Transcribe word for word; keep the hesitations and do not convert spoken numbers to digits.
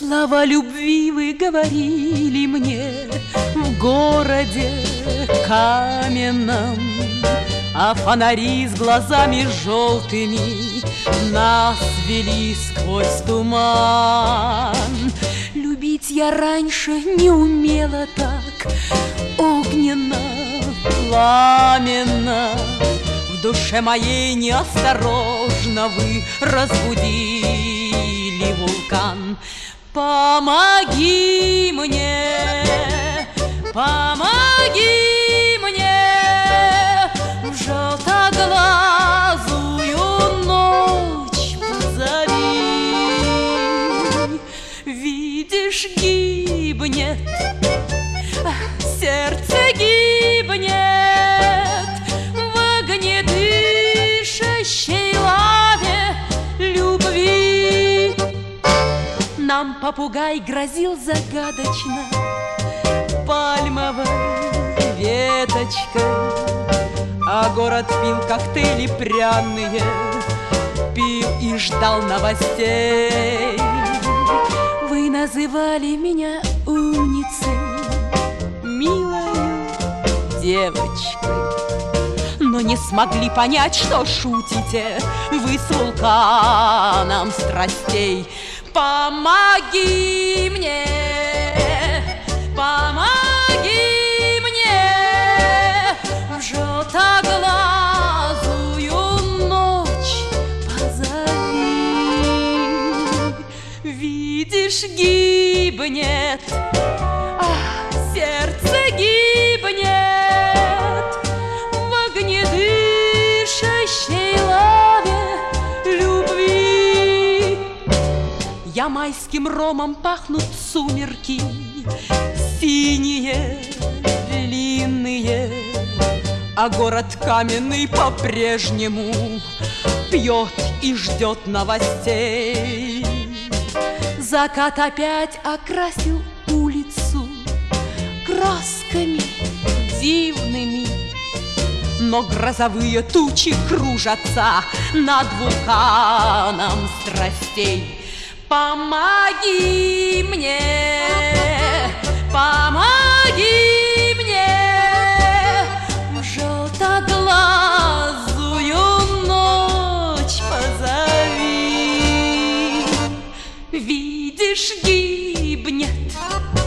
Слова любви вы говорили мне в городе каменном, а фонари с глазами желтыми нас вели сквозь туман. Любить я раньше не умела так огненно, пламенно. В душе моей неосторожно вы разбудили вулкан. Помоги мне, помоги мне, в желтоглазую ночь позови. Видишь, гибнет, сердце гибнет в огнедышащей лаве любви. Нам попугай грозил загадочно пальмовой веточкой, а город пил коктейли пряные, пил и ждал новостей. Вы называли меня умницей, милою девочкой, но не смогли понять, что шутите вы с вулканом страстей. Помоги мне, помоги мне, в желтоглазую ночь позови. Видишь, гибнет, ах, сердце гибнет в огнедышащей лаве любви. Ямайским ромом пахнут сумерки, синие, длинные, а город каменный по-прежнему пьет и ждет новостей. Закат опять окрасил улицу красками дивными, но грозовые тучи кружатся над вулканом страстей. Помоги мне, помоги мне, в желтоглазую ночь позови. Видишь, гибнет